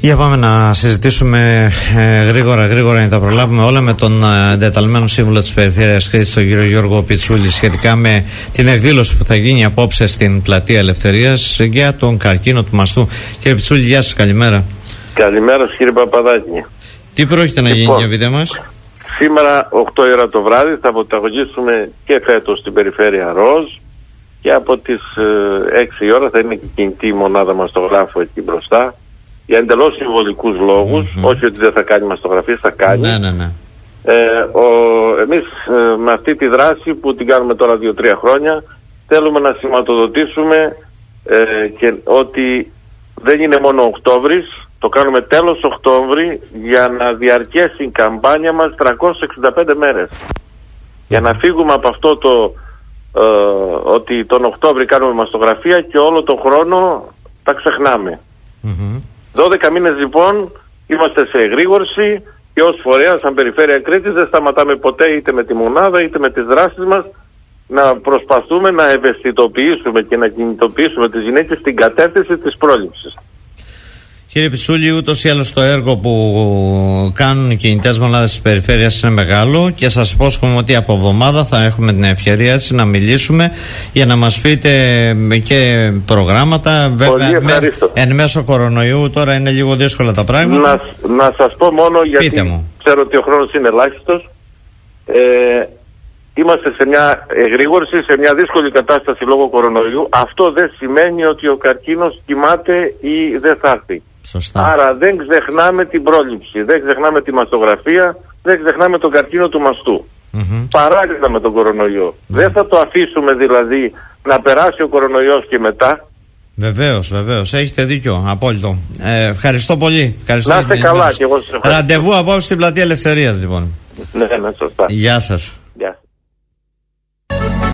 Για πάμε να συζητήσουμε γρήγορα να τα προλάβουμε όλα με τον εντεταλμένο σύμβουλο της Περιφέρειας Κρήτης, τον κύριο Γιώργο Πιτσούλη, σχετικά με την εκδήλωση που θα γίνει απόψε στην Πλατεία Ελευθερίας για τον καρκίνο του μαστού. Κύριε Πιτσούλη, γεια σας, καλημέρα. Καλημέρα σας, κύριε Παπαδάκη. Τι πρόκειται να γίνει για βίντεο μας? Σήμερα 8 ώρα το βράδυ θα αποταγωνιστούμε και φέτος στην Περιφέρεια Ροζ και από τις 6 η ώρα θα είναι και κινητή η μονάδα μας στο γράφο εκεί μπροστά, για εντελώς συμβολικούς λόγους, όχι ότι δεν θα κάνει μαστογραφίες, θα κάνει. Ναι. Εμείς με αυτή τη δράση που την κάνουμε τώρα 2-3 χρόνια θέλουμε να σηματοδοτήσουμε και ότι δεν είναι μόνο Οκτώβρης, το κάνουμε τέλος Οκτώβρη για να διαρκέσει η καμπάνια μας 365 μέρες. Για να φύγουμε από αυτό το ότι τον Οκτώβρη κάνουμε μαστογραφία και όλο τον χρόνο τα ξεχνάμε. 12 μήνες λοιπόν είμαστε σε εγρήγορση και ως φορέα σαν Περιφέρεια Κρήτης δεν σταματάμε ποτέ, είτε με τη μονάδα είτε με τις δράσεις μας, να προσπαθούμε να ευαισθητοποιήσουμε και να κινητοποιήσουμε τις γυναίκες στην κατεύθυνση της πρόληψης. Κύριε Πιτσούλη, ούτως ή άλλως το έργο που κάνουν οι κινητές μονάδες της Περιφέρειας είναι μεγάλο και σας υπόσχομαι ότι από εβδομάδα θα έχουμε την ευκαιρία να μιλήσουμε για να μας πείτε και προγράμματα. Βέβαια, εν μέσω κορονοϊού τώρα είναι λίγο δύσκολα τα πράγματα. Να σας πω μόνο, γιατί ξέρω ότι ο χρόνος είναι ελάχιστος. Είμαστε σε μια εγρήγορση, σε μια δύσκολη κατάσταση λόγω κορονοϊού. Αυτό δεν σημαίνει ότι ο καρκίνος κοιμάται ή δεν θα έρθει. Σωστά. Άρα δεν ξεχνάμε την πρόληψη, δεν ξεχνάμε τη μαστογραφία, δεν ξεχνάμε τον καρκίνο του μαστού. Παράλληλα με τον κορονοϊό. Δεν θα το αφήσουμε δηλαδή να περάσει ο κορονοϊός και μετά. Βεβαίως, έχετε δίκιο, απόλυτο. Ευχαριστώ πολύ. Να είστε καλά και εγώ σας ευχαριστώ. Ραντεβού απόψε στην Πλατεία Ελευθερίας λοιπόν. Ναι, σωστά. Γεια σας.